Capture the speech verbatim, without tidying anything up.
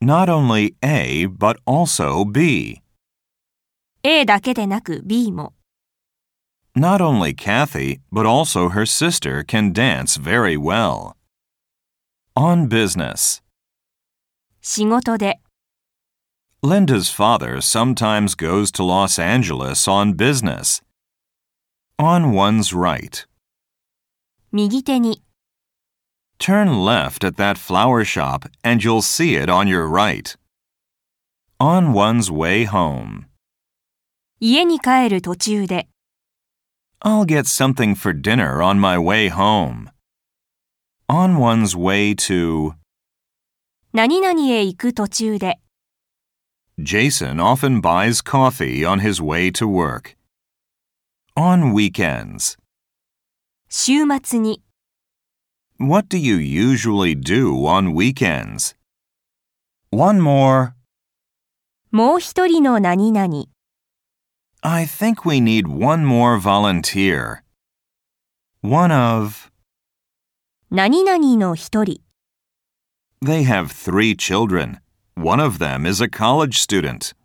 Not only A, but also B. A だけでなく B も。 Not only Kathy, but also her sister can dance very well. On business. 仕事で。 Linda's father sometimes goes to Los Angeles on business. On one's right. 右手に。 Turn left at that flower shop and you'll see it on your right. On one's way home. 家に帰る途中で。 I'll get something for dinner on my way home. On one's way to. 何々へ行く途中で。 Jason often buys coffee on his way to work. On weekends. 週末に。 What do you usually do on weekends? One more. もう一人の何々。 I think we need one more volunteer. One of. 何々の一人。 They have three children. One of them is a college student.